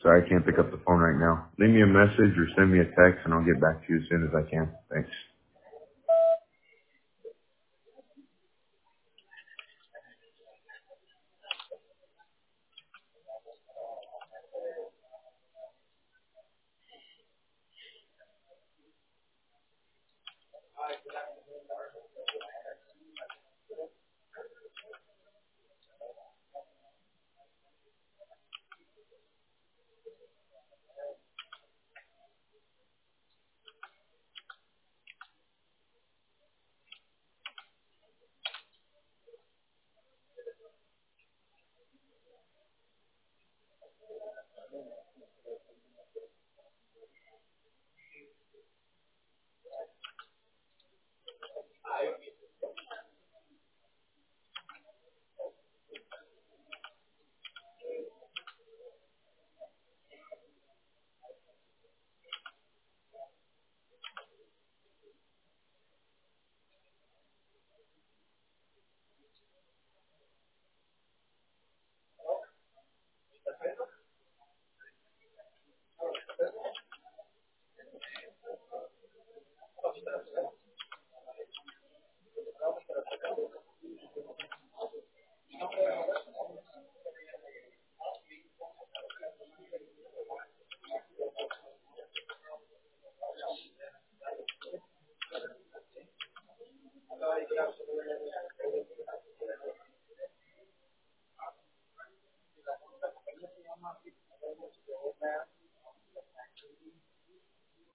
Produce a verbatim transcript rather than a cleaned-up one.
Sorry I can't pick up the phone right now. Leave me a message or send me a text and I'll get back to you as soon as I can. Thanks.